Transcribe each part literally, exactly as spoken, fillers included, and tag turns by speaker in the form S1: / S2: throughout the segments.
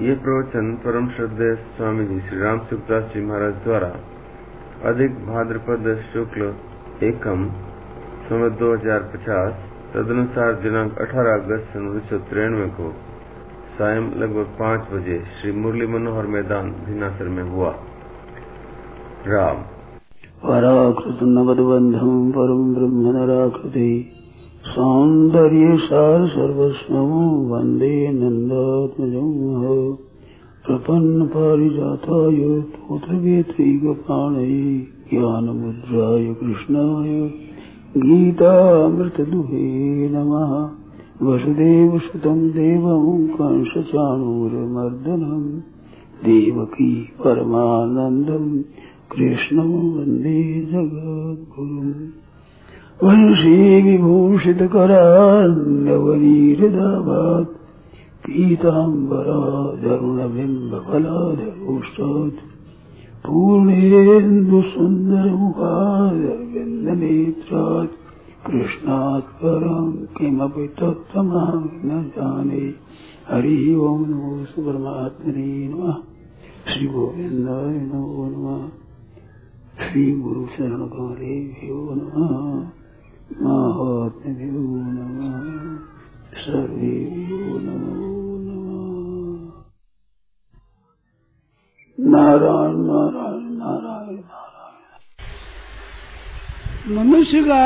S1: ये प्रवचन परम श्रद्धेय स्वामी जी श्री राम सुखदास जी महाराज द्वारा अधिक भाद्रपद शुक्ल एकम संवत दो हजार पचास तदनुसार दिनांक अठारह अगस्त सन उन्नीस सौ तिरानवे को सायं लगभग पाँच बजे श्री मुरली मनोहर मैदान भिनासर में हुआ। राम
S2: पराकृत नवदबंधम परम ब्रह्म नराकृति सौंदर्य सार सर्वस्वं वंदे नंदात्मजं प्रपन्न पारिजाताय तोत्रवेत्रैकपाणये ज्ञानमुद्राय कृष्णाय गीतामृतदुहे नमः। वसुदेवसुतं देवं कंसचाणूरमर्दनं देवकी परमानन्दं कृष्णं वन्दे जगद्गुरुम्। वंशी विभूषितकरान्नवनीहृदाभात् पीताम्बराधरुणबिम्बफलाधरोष्टात् पूर्णेन्दुसुन्दरमुखादरविन्दनेत्रात् कृष्णात् परं किमपि तत्त्वमहं न जाने। हरिः ओं नमो परमात्मने नमः। श्री गोविन्दाय नमो नमः। श्री गुरु शरण कमलेभ्यो नमः। महात्म्यो नमः। सर्वेभ्यो नमो नमः। नारायण नारायण नारायण नारायण। मनुष्य का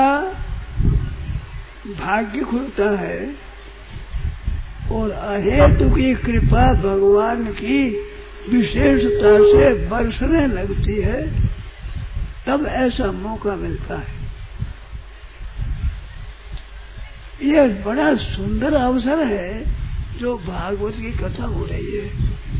S2: भाग्य खुलता है और अहेतु की कृपा भगवान की विशेषता से बरसने लगती है, तब ऐसा मौका मिलता है। यह बड़ा सुंदर अवसर है जो भागवत की कथा हो रही है।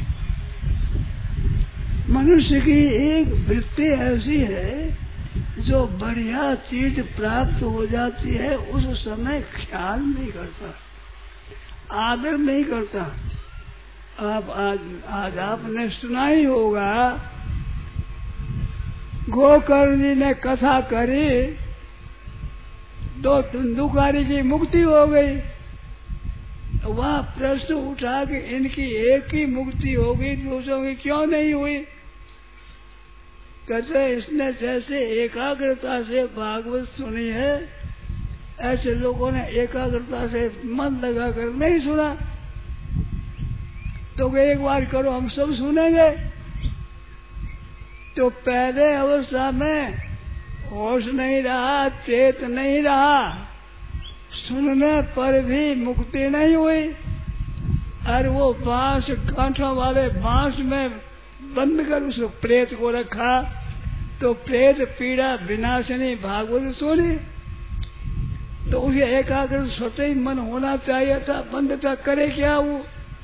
S2: मनुष्य की एक वृत्ति ऐसी है जो बढ़िया चीज प्राप्त हो जाती है उस समय ख्याल नहीं करता, आदर नहीं करता। आप आज आज आपने सुना ही होगा, गोकर्ण जी ने कथा करी तो धुंधुकारी की मुक्ति हो गई। वह प्रश्न उठा कि इनकी एक ही मुक्ति हो गई, दूसरों की क्यों नहीं हुई? कहते इसने जैसे एकाग्रता से भागवत सुनी है, ऐसे लोगों ने एकाग्रता से मन लगाकर नहीं सुना। तो एक बार करो, हम सब सुनेंगे। तो पहले अवस्था में होश नहीं रहा, चेत नहीं रहा, सुनने पर भी मुक्ति नहीं हुई। और वो बांस कांठों वाले बांस में बंद कर उस प्रेत को रखा, तो प्रेत पीड़ा विनाशिनी भागवत सुनी। तो उसे एकाग्र स्वतः ही मन होना चाहिए था, बंद था, करे क्या वो?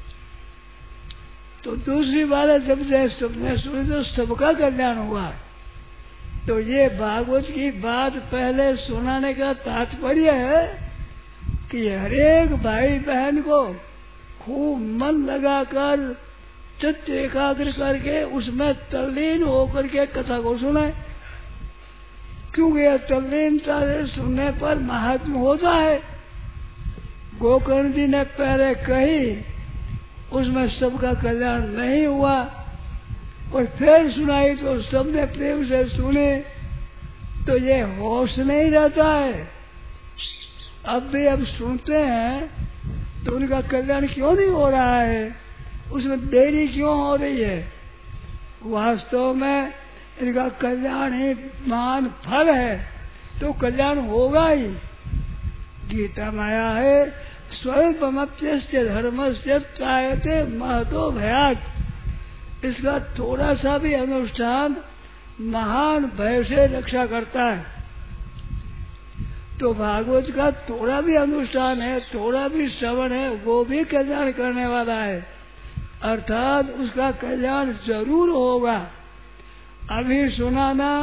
S2: तो दूसरी बार जब सबने सुनी तो सबका कल्याण हुआ। तो ये भागवत की बात पहले सुनाने का तात्पर्य है कि हरेक भाई बहन को खूब मन लगाकर चित्त एकाग्र करके उसमें तल्लीन होकर के कथा को सुने, क्योंकि तल्लीनता से सुनने पर महात्म होता है। गोकर्ण जी ने पहले कही, उसमें सबका कल्याण नहीं हुआ, और फिर सुनाई तो सबने प्रेम से सुने। तो ये होश नहीं रहता है। अब भी अब सुनते हैं तो उनका कल्याण क्यों नहीं हो रहा है, उसमें देरी क्यों हो रही है? वास्तव में इनका कल्याण ही महान फल है, तो कल्याण होगा ही। गीता माया है, स्वल्पमप्यस्य धर्मस्य त्रायते महतो भयात्। इसका थोड़ा सा भी अनुष्ठान महान भय से रक्षा करता है। तो भागवत का थोड़ा भी अनुष्ठान है, थोड़ा भी श्रवण है, वो भी कल्याण करने वाला है, अर्थात उसका कल्याण जरूर होगा। अभी सुना ना,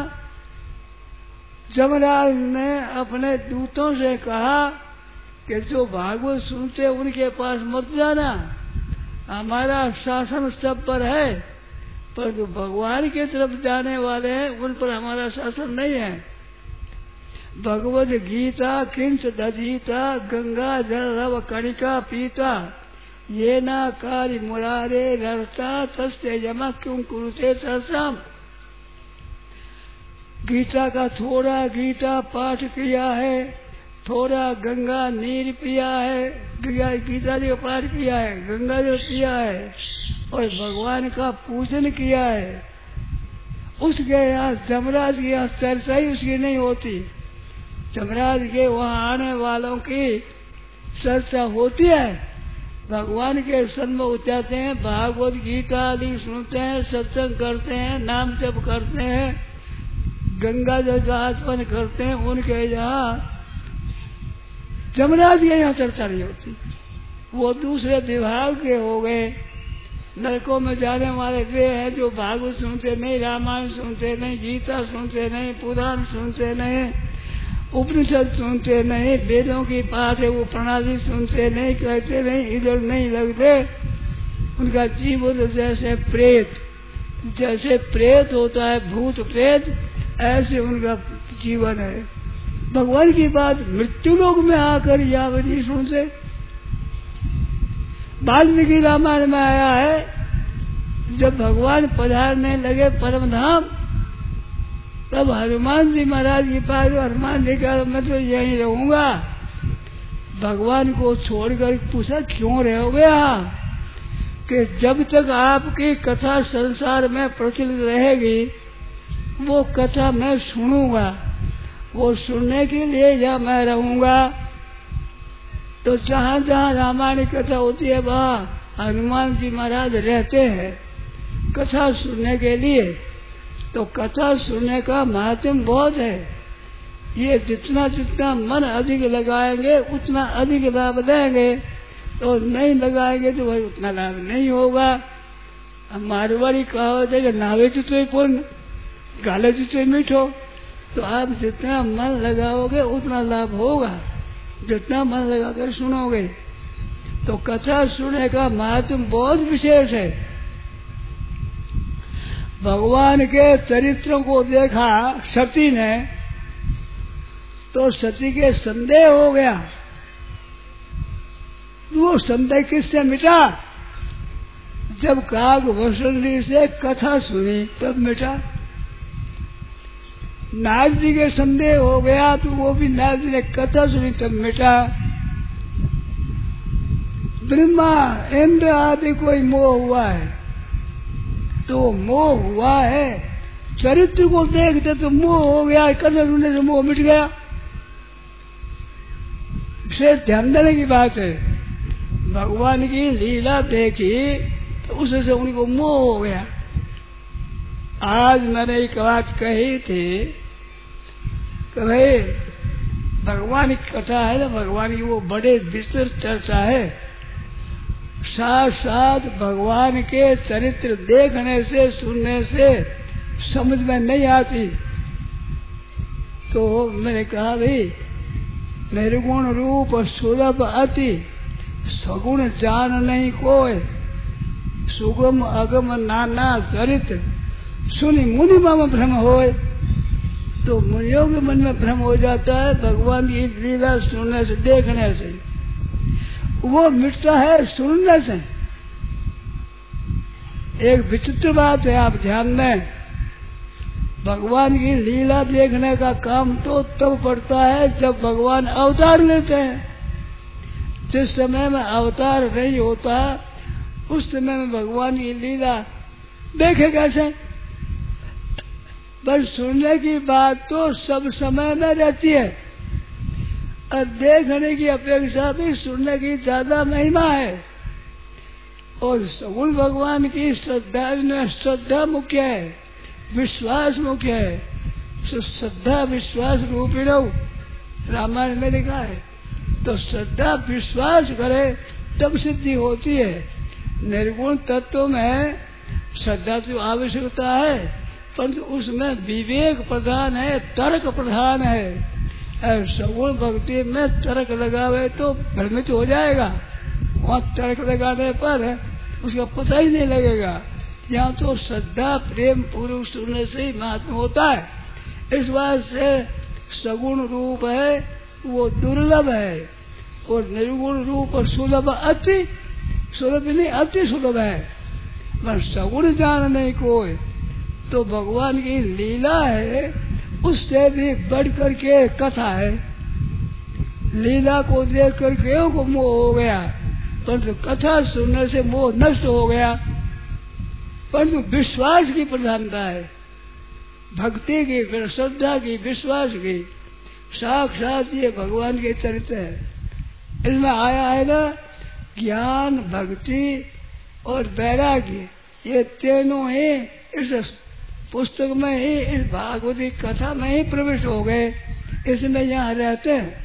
S2: जमराज ने अपने दूतों से कहा कि जो भागवत सुनते उनके पास मत जाना, हमारा शासन सब पर है, पर जो भगवान की तरफ जाने वाले हैं उन पर हमारा शासन नहीं है। भगवद गीता किंच दधीता गंगा जल कणिका पीता ये ना कार्य मुरारे रर्ता तस्ते यम क्यों कुरुते तरसाम। गीता का थोड़ा गीता पाठ किया है, थोड़ा गंगा नीर पिया है, गीता जी का पाठ किया है, गंगा जल पिया है और भगवान का पूजन किया है, उसके यहाँ जमराज के यहाँ चर्चा ही उसकी नहीं होती। जमराज के वहाँ आने वालों की चर्चा होती है, भगवान के सन्मुख जाते हैं, भागवत गीता आदि सुनते हैं, सत्संग करते हैं, नाम जप करते हैं, गंगा जल का आचमन करते हैं। उनके यहाँ जमराज के यहाँ चर्चा नहीं होती, वो दूसरे विभाग के हो गए। नरकों में जाने वाले वे हैं जो भागवत सुनते नहीं, रामायण सुनते नहीं, गीता सुनते नहीं, पुराण सुनते नहीं, उपनिषद सुनते नहीं, वेदों की पाठ है वो प्रणाली सुनते नहीं, कहते नहीं, इधर नहीं लगते। उनका जीवन जैसे प्रेत, जैसे प्रेत होता है भूत प्रेत, ऐसे उनका जीवन है। भगवान की बात मृत्यु लोक में आकर या नहीं सुनते। वाल्मीकि रामायण में आया है, जब भगवान पधारने लगे परम धाम, तब हनुमान जी महाराज के पास, हनुमान जी कहा मैं तो यहीं रहूंगा। भगवान को छोड़कर पूछा क्यों रहोगे आप? कि जब तक आपकी कथा संसार में प्रचलित रहेगी वो कथा मैं सुनूंगा, वो सुनने के लिए या मैं रहूंगा। तो जहाँ जहाँ रामायण कथा होती है वहाँ हनुमान जी महाराज रहते हैं कथा सुनने के लिए। तो कथा सुनने का महत्व बहुत है। ये जितना जितना मन अधिक लगाएंगे उतना अधिक लाभ देंगे, तो नहीं लगाएंगे तो भाई उतना लाभ नहीं होगा। मारवाड़ी कहावत है कि नावे चित्रे पुण्य गाले चित्रे मीठो। तो आप जितना मन लगाओगे उतना लाभ होगा, जितना मन लगाकर सुनोगे। तो कथा सुनने का महत्व बहुत विशेष है। भगवान के चरित्रों को देखा सती ने, तो सती के संदेह हो गया। वो संदेह किससे मिटा? जब काग वसुली से कथा सुनी तब मिटा। नाग जी के संदेह हो गया तो वो भी नाग जी ने कथा सुनी तब मिटा। ब्रह्मा इंद्र आदि कोई मोह हुआ है तो मोह हुआ है, चरित्र को देखते तो मोह हो गया, कथा सुनने से मोह मिट गया। फिर ध्यान देने की बात है, भगवान की लीला देखी तो उससे उनको मोह हो गया। आज मैंने एक बात कही थी कि भाई भगवान की कथा है ना, भगवान की वो बड़े विस्तृत चर्चा है। साथ साथ भगवान के चरित्र देखने से सुनने से समझ में नहीं आती। तो मैंने कहा भाई निर्गुण रूप सुलभ अति, सगुण जान नहीं कोय, सुगम अगम नाना चरित्र, सुनी मुनि मम भ्रम होय। तो मुनियों के मन में भ्रम हो जाता है भगवान की लीला सुनने से, देखने से। वो मिटता है सुनने से। एक विचित्र बात है, आप ध्यान दें, भगवान की लीला देखने का काम तो तब पड़ता है जब भगवान अवतार लेते हैं। जिस समय में अवतार नहीं होता उस समय में भगवान की लीला देखे कैसे? पर सुनने की बात तो सब समय में रहती है, और देखने की अपेक्षा भी सुनने की ज्यादा महिमा है। और सगुण भगवान की श्रद्धा में श्रद्धा मुख्य है, विश्वास मुख्य है। तो श्रद्धा विश्वास रूपिणो रामायण में लिखा है। तो श्रद्धा विश्वास करे तब सिद्धि होती है। निर्गुण तत्व में श्रद्धा की आवश्यकता है, परंतु उसमें विवेक प्रधान है, तर्क प्रधान है। सगुण भक्ति में तर्क लगावे तो भ्रमित हो जाएगा। वहाँ तर्क लगाने पर उसका पता ही नहीं लगेगा। यहाँ तो श्रद्धा प्रेम पूर्वक सुनने से ही महात्मा होता है। इस बात से सगुण रूप है वो दुर्लभ है, और निर्गुण रूप और सुलभ अति सुलभ नहीं, अति सुलभ है, पर सगुण जान नहीं कोई। तो भगवान की लीला है, उससे भी बढ़ करके कथा है। लीला को देख कर केयों को मोह हो गया, परंतु कथा सुनने से मोह नष्ट हो गया। परंतु विश्वास की प्रधानता है, भक्ति की, फिर श्रद्धा की, विश्वास की। साक्षात ये भगवान के चरित्र है। इसमें आया है ना, ज्ञान, भक्ति और वैराग्य, ये तीनों ही इस पुस्तक में ही, इस भागवती कथा में ही प्रविष्ट हो गए, इसमें यहाँ रहते हैं।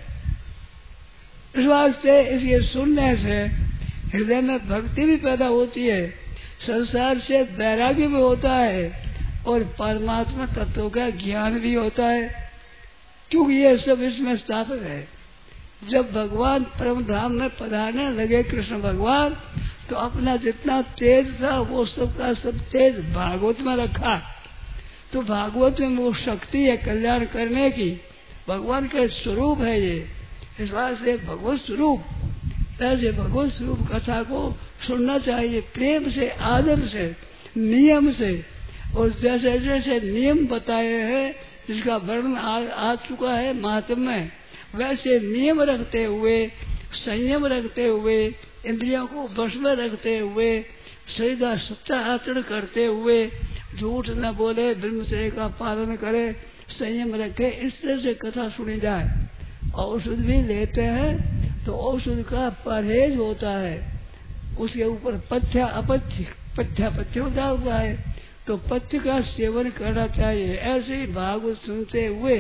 S2: इस वास्ते इसके सुनने से हृदय में भक्ति भी पैदा होती है, संसार से वैराग्य भी होता है और परमात्मा तत्व का ज्ञान भी होता है, क्योंकि ये सब इसमें स्थापित है। जब भगवान परम धाम में पधारने लगे कृष्ण भगवान, तो अपना जितना तेज था वो सब का सब तेज भागवत में रखा। तो भागवत में वो शक्ति है कल्याण करने की, भगवान का स्वरूप है ये। इस बात से भगवत स्वरूप, ऐसे भगवत स्वरूप कथा को सुनना चाहिए प्रेम से, आदर से, नियम से। और जैसे जैसे नियम बताए हैं, जिसका वर्णन आ, आ चुका है महात्म्य में, वैसे नियम रखते हुए, संयम रखते हुए, इंद्रियों को वश में रखते हुए, सीधा सच्चा आचरण करते हुए, झूठ न बोले, ब्रह्मचर्य का पालन करे, संयम रखे, इस तरह से कथा सुनी जाए। औषध भी लेते हैं तो औषध का परहेज होता है, उसके ऊपर पथ्य अपथ्य, पथ्य पथ्य होता हुआ है, तो पथ्य का सेवन करना चाहिए। ऐसे ही भागवत सुनते हुए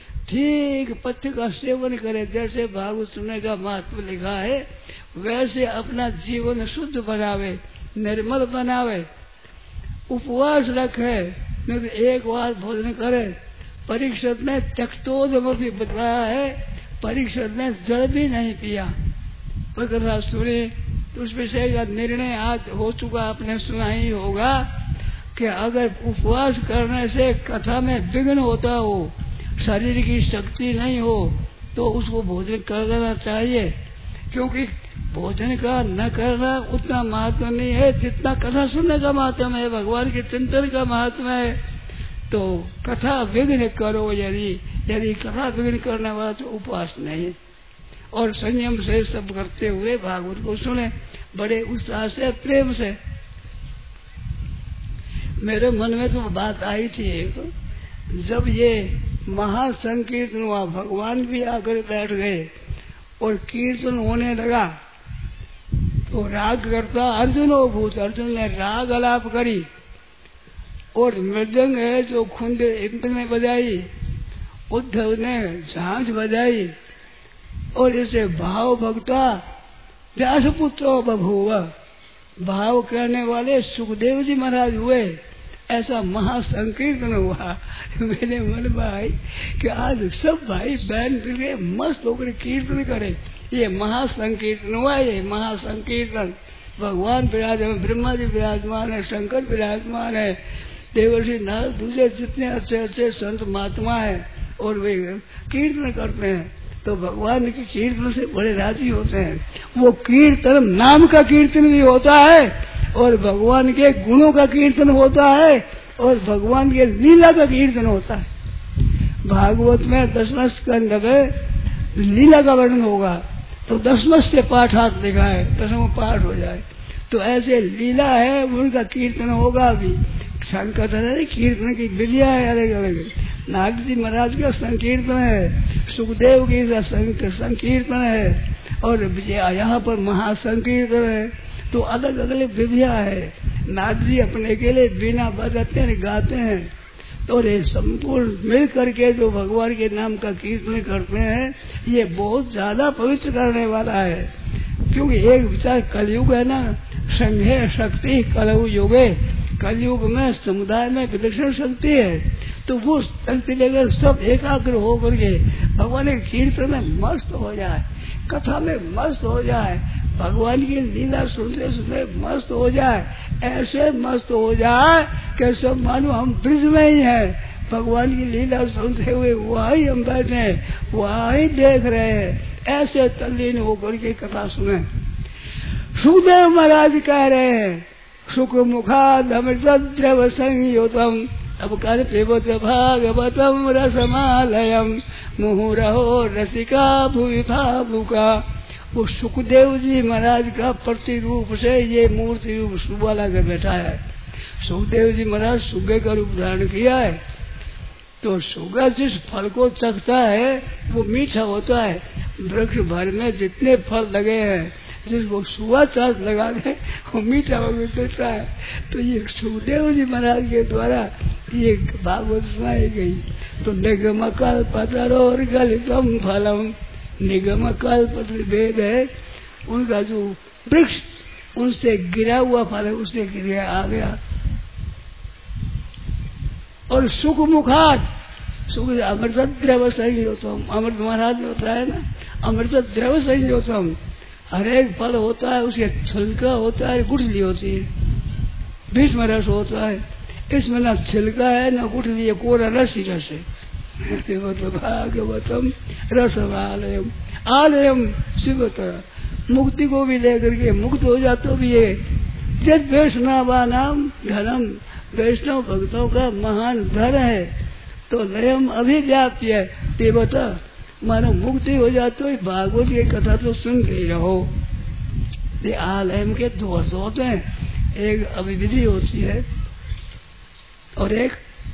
S2: ठीक पथ्य का सेवन करे, जैसे भागवत सुनने का महत्व लिखा है, वैसे अपना जीवन शुद्ध बनावे, निर्मल बनावे, उपवास रखे, नहीं तो एक बार भोजन करे। परीक्षित ने त्यक्तोदम भी बताया है, परीक्षित ने जल भी नहीं पिया। पर कथा सुनी तो उस विषय का निर्णय आज हो चुका, आपने सुना ही होगा कि अगर उपवास करने से कथा में विघ्न होता हो, शरीर की शक्ति नहीं हो, तो उसको भोजन कर देना चाहिए, क्योंकि भोजन का न करना उतना महत्व नहीं है जितना कथा सुनने का महत्व है, भगवान के चिंतन का महत्व है। तो कथा विघ्न करो, यदि यदि कथा विघ्न करने वाला तो उपवास नहीं। और संयम से सब करते हुए भागवत को सुने, बड़े उत्साह से, प्रेम से। मेरे मन में तो बात आई थी एक, जब ये महासंकीर्तन हुआ, भगवान भी आकर बैठ गए और कीर्तन होने लगा, तो राग करता अर्जुन हो भूत, अर्जुन ने राग अलाप करी, और मृदंग है जो खुंद इंद्र ने बजाई, उद्धव ने झांझ बजाई, और इसे भाव भक्ता व्यास पुत्र बभूव, भाव करने वाले सुखदेव जी महाराज हुए। ऐसा महासंकीर्तन हुआ। मेरे मन में आई कि आज सब भाई बहन मिलके मस्त होकर कीर्तन करे। ये महासंकीर्तन हुआ, ये महासंकीर्तन। भगवान विराजमान, ब्रह्मा जी विराजमान है, शंकर विराजमान है, देवर्षि नारद, दूसरे जितने अच्छे अच्छे संत महात्मा है, और वे कीर्तन करते हैं। तो भगवान के कीर्तन से बड़े राजी होते हैं। वो कीर्तन नाम का कीर्तन भी होता है, और भगवान के गुणों का कीर्तन होता है, और भगवान के लीला का कीर्तन होता है। भागवत में दसवें स्कंद में लीला का वर्णन होगा, तो दसवें से पाठार्थ लिखा है, दसवां पाठ हो जाए। तो ऐसे लीला है, उनका कीर्तन होगा भी। शंकर कीर्तन की विधियां है अलग अलग। नारद जी महाराज का संकीर्तन है, सुखदेव की संकीर्तन है, और यहाँ पर महासंकीर्तन है। तो अलग अलग विधियां है। नारद जी अपने के लिए बिना बजाते हैं, गाते हैं, तो ये संपूर्ण मिल करके जो भगवान के नाम का कीर्तन करते हैं, ये बहुत ज्यादा पवित्र करने वाला है। क्योंकि एक विचार कलयुग है ना, संघे शक्ति कलयु युगे, कलयुग में समुदाय में विलक्षण शक्ति है। तो वो शक्ति लेकर सब एकाग्र हो करके भगवान के कीर्तन में मस्त हो जाए, कथा में मस्त हो जाए, भगवान की लीला सुनते सुनते मस्त हो जाए, ऐसे मस्त हो जाए कि सब मानो हम ब्रिज में ही है, भगवान की लीला सुनते हुए वही हम बैठे हैं, वही देख रहे हैं। ऐसे तल्लीन होकर के कथा सुने। सुखदेव महाराज कह रहे हैं सुख मुखाद अमृतद्रव संयुतम, अब कर पिबत भागवतम रसमालयम मुहुरहो रसिका भुवि भावुका। वो सुखदेव जी महाराज का प्रतिरूप से ये मूर्ति रूप सुबह लगा बैठा है। सुखदेव जी महाराज सुगे का रूप धारण किया है, तो सुगा जिस फल को चखता है वो मीठा होता है। वृक्ष भर में जितने फल लगे हैं जिसको सुगा चास लगा दे वो मीठा हो देता है। तो ये सुखदेव जी महाराज के द्वारा ये भागवत सुनाई गई। तो निगम कल्पतरो गलितम फलम, निगम कल्प भेद है उनका जो वृक्ष उनसे गिरा हुआ फल है उससे गिरा आ गया। और सुख मुखात सुख अमृत द्रव संयोतम, अमृत महाराज ने बताया ना अमृत द्रव संयोतम, हर एक फल होता है उसके छिलका होता है गुठली होती है, भीष्म रस होता है, इसमें न छिलका है न गुठली है, कोरा रस ही रस है। भागवतम रसमालयम आलयम शिवतर, मुक्ति को भी लेकर के मुक्त हो जाते भी है। जब वैष्णवा नाम धनम, वैष्णव भक्तों का महान धन है। तो लयम अभिव्याप्य देवता मानो मुक्ति हो जाते हो। भागवत की कथा तो सुन के ही रहो। ये आलयम के दो अर्थ होते हैं, एक अभिविधि होती है और एक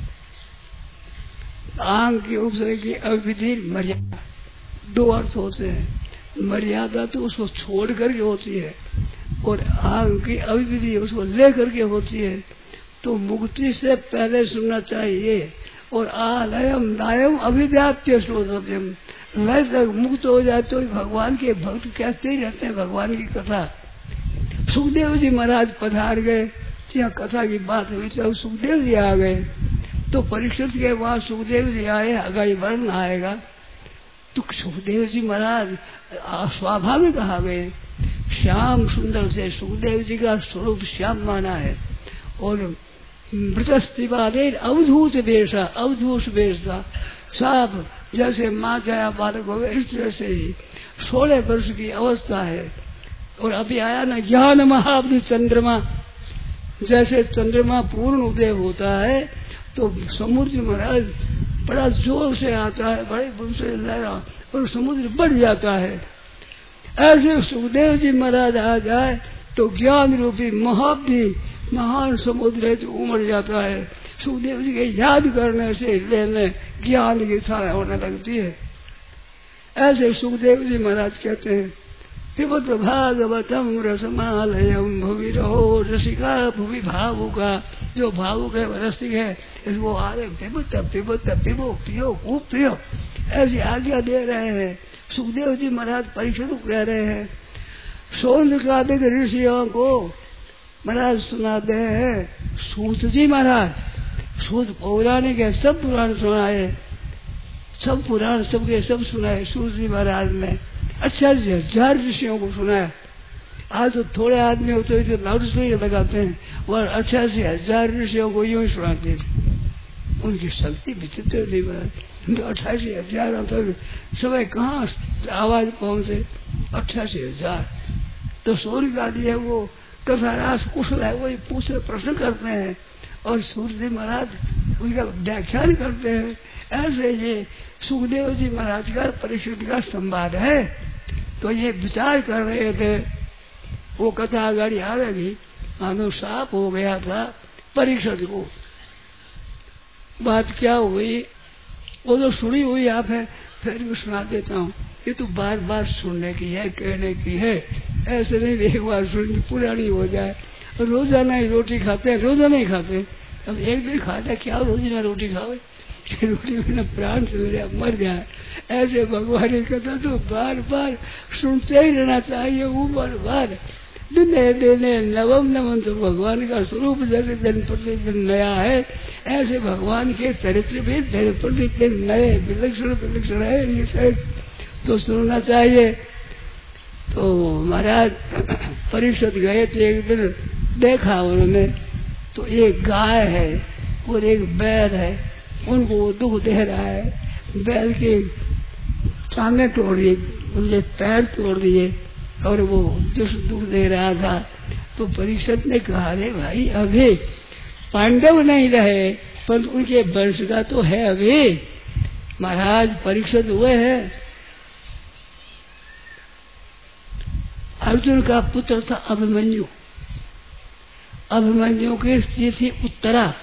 S2: आंग की उपसर्ग की अविधि मर्यादा, दो अर्थ होते हैं। मर्यादा तो उसको छोड़ करके होती है और आंग की अविधि उसको ले करके होती है। तो मुक्ति से पहले सुनना चाहिए। और आलयम नायम अभिव्याप्य श्रोतव्यम, लय तक मुक्त हो जाए तो भगवान के भक्त कहते ही रहते हैं भगवान की कथा। सुखदेव जी महाराज पधार गए, यहाँ कथा की बात हुई तो सुखदेव जी आ गए। तो परीक्षित के बाद सुखदेव जी आए, आगे वर्ण आएगा। तो सुखदेव जी महाराज स्वाभाविक आ गए। श्याम सुंदर से सुखदेव जी का स्वरूप श्याम माना है। और मृतस्तिवादे अवधूत वेशा, अवधूत वेश था साफ जैसे माँ जया बालक हो इस तरह से ही सोलह वर्ष की अवस्था है। और अभी आया ना ज्ञान महाब्द चंद्रमा, जैसे चंद्रमा पूर्ण उदय होता है तो समुद्र महाराज बड़ा जोर से आता है, बड़े बुल से लहरा और समुद्र बढ़ जाता है। ऐसे सुखदेव जी महाराज आ जाए तो ज्ञान रूपी महाब्दी महान समुद्र है जो उमड़ जाता है। सुखदेव जी के याद करने से लेने ज्ञान की धारा होने लगती है। ऐसे सुखदेव जी महाराज कहते हैं पिबत भागवतम रसमालयम भुवि रहो रसिका भुवि भावुका, जो भावुक है रसिक है इसको आ रहे पिबत पिबत पिबो पियो खूब पियो, ऐसी आज्ञा दे रहे हैं। सुखदेव जी महाराज परीक्षित कह रहे हैं सौंदर्यादिक ऋषियों को महाराज सुनाते हैं। सूत जी महाराज, सूत पौराणिक है, सब पुराण सुनाए, सब पुराण सबके सब सुनाए सूत जी महाराज ने। अच्छा जी हजार ऋषियों को सुनाया। आज तो थोड़े आदमी होते हैं तो लाउड स्पीकर लगाते हैं और अच्छा से हजार ऋषियों को यूं ही सुनाते थे। उनकी शक्ति विचित्र थी महाराज। तो अट्ठासी हजार तक समय कहाँ आवाज पहुंचे, अट्ठासी हजार। तो सूर्य आदि है वो कथा रास कुशल है, वही पूछे प्रश्न करते हैं और सूर्य जी महाराज उनका व्याख्यान करते हैं। ऐसे ये सुखदेव जी महाराज का परीक्षित का संवाद है। तो ये विचार कर रहे थे, वो कथा आगाड़ी आवेगी। मानो साफ हो गया था परीक्षित को। बात क्या हुई वो तो सुनी हुई आप है, फिर भी सुना देता हूँ। ये तो बार बार सुनने की है, कहने की है, ऐसे नहीं एक बार सुन पुरानी हो जाए। रोजाना ही रोटी खाते हैं, रोजाना ही खाते। अब एक दिन खाता क्या रोजाना रोटी खावे, रोटी बिना प्राण चल गया मर जाए। ऐसे भगवान की कथा तो बार बार सुनते ही रहना चाहिए। ऊपर बार दिने दिने नवम नवम तो भगवान का स्वरूप जैसे दिन प्रतिदिन नया है, ऐसे भगवान के चरित्र भी दिन प्रतिदिन नए विलक्षण विलक्षण है, तो सुनना चाहिए। तो महाराज परीक्षित गए थे, एक दिन देखा उन्होंने तो एक गाय है और एक बैल है, उनको दुख दे रहा है। बैल के टांगे तोड़ दिए, उनके पैर तोड़ दिए और वो दुष्ट दुख दे रहा था। तो परीक्षित ने कहा, अरे भाई अभी पांडव नहीं रहे पर उनके वंश का तो है। अभी महाराज परीक्षित हुए हैं, अर्जुन का पुत्र था अभिमन्यु। अभिमन्यु की स्त्री थी उत्तरा।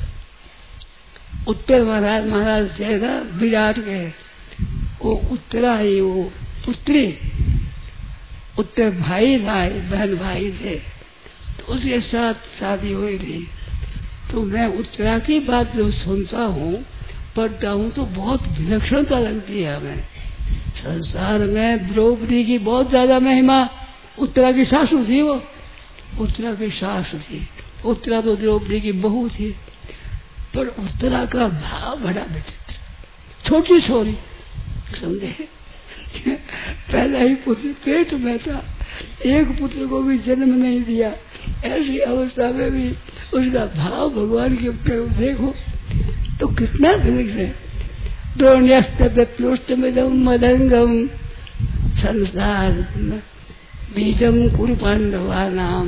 S2: उत्तर महाराज महाराज जाएगा विराट के, वो उत्तरा ही वो पुत्री। उत्तर भाई भाई बहन भाई थे, तो उसके साथ शादी हुई थी। तो मैं उत्तरा की बात जो सुनता हूँ पढ़ता हूँ तो बहुत विलक्षणता लगती है हमें। संसार में द्रौपदी की बहुत ज्यादा महिमा। उत्तरा की सासू थी, वो उत्तरा की सासू थी। उत्तरा तो द्रौपदी की बहू थी, पर उत्तरा का भाव बड़ा विचित्र। छोटी छोरी समझे, पहला ही पुत्र पेट में था, एक पुत्र को भी जन्म नहीं दिया। ऐसी अवस्था में भी उसका भाव भगवान के ऊपर देखो तो कितना विलक्षण है। द्रोण्यस्तप्योष्टमिदं मदंगम संसार बीजम कुरु पांडवानां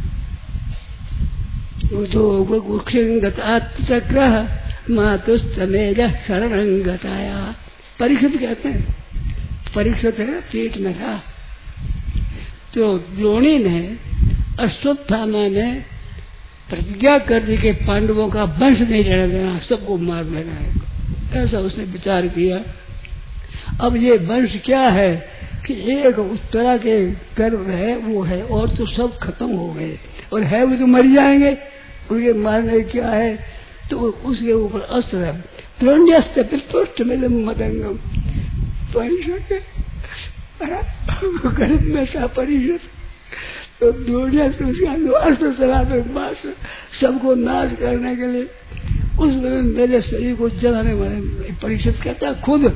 S2: चक्र मातुस्तमेज शरणं गताया। परीक्षित कहते हैं, परीक्षित है पेट में था। तो द्रोणी ने अश्वत्थामा ने प्रतिज्ञा कर दी कि पांडवों का वंश नहीं रहने देना, सबको मार देना है। ऐसा उसने विचार किया। अब ये वंश क्या है कि एक उत्तरा के गर्भ है वो है, और तो सब खत्म हो गए, और है वो तो मर जाएंगे, उनके मारने क्या है। तो उसके ऊपर अस्त्र है, द्रोण्यस्त्र पितृष्ट में मदंगम। परिषद गर्भ में था परिषद, तो द्रोण्यास्त्र उसका अस्त्र चला दो बस सबको नाश करने के लिए। उस मेरे शरीर को जलाने वाले परीक्षित कहता खुद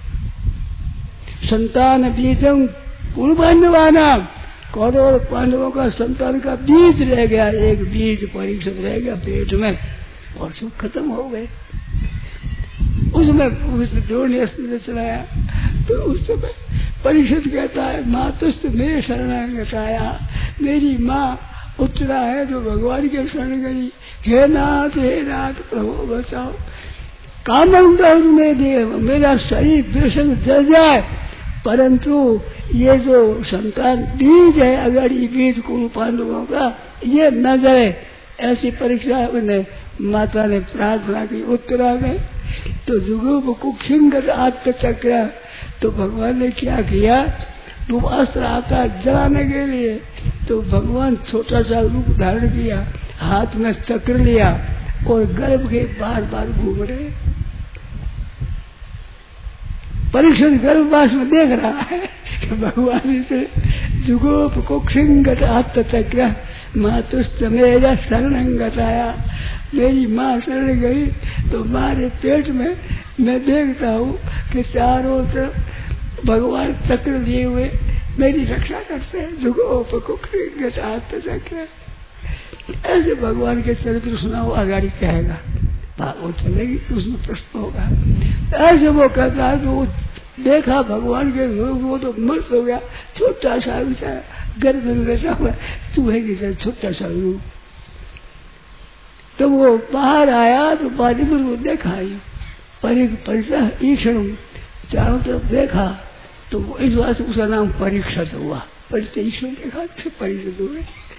S2: संतान बीजम कुरु पांडवाना, कौरव पांडवों का संतान का बीज रह गया, एक बीज परीक्षित रह गया पेट में, और सब खत्म हो गए। उसमें उस द्रोणी अस्त्र चलाया। तो उस समय परीक्षित कहता है मातुस्त में शरण गताया, मेरी माँ उत्तरा है जो भगवान के शरण गई। हे नाथ हे नाथ प्रभु बचाओ, कामम में देव, मेरा शरीर बेशक जल जाए परंतु ये जो संतान बीज है, अगर ये बीज कुरु पांडवों का ये न जले। ऐसी परीक्षा उन्हें माता ने प्रार्थना की उत्तरा में। तो जुगुप कुक्षिंग आत्मचक्र, तो भगवान ने क्या किया, वो अस्त्र आता जलाने के लिए, तो भगवान छोटा सा रूप धारण किया, हाथ में चक्र लिया और गर्भ के बार बार घूम रहे। परीक्षण गर्भवास में देख रहा है कि भगवान इसे जुगोप कुक्षिंग आत्मचक्र मातुस्तमेजा शरण गताया, मेरी माँ शरण गई। तो मारे पेट में मैं देखता हूँ कि चारों तरफ भगवान चक्र लिए हुए मेरी रक्षा करते हैं। जुगोप कुक्षिंग आत्मचक्र, ऐसे भगवान के चरित्र सुनाओ, आगाड़ी कहेगा वो चलेगी उसमें प्रश्न होगा। ऐसे वो कहता है तो देखा भगवान के रूप, वो तो मस्त हो गया, छोटा सा बेचारा गर्भ में बैठा हुआ चूहे की तरह छोटा सा रूप। तो वो बाहर आया तो पानी पर वो देखा ही परीक्षा ईक्षण चारों तरफ देखा, तो इस बात से उसका नाम परीक्षित हुआ। परीक्षा ईक्षण देखा परीक्षित हुए।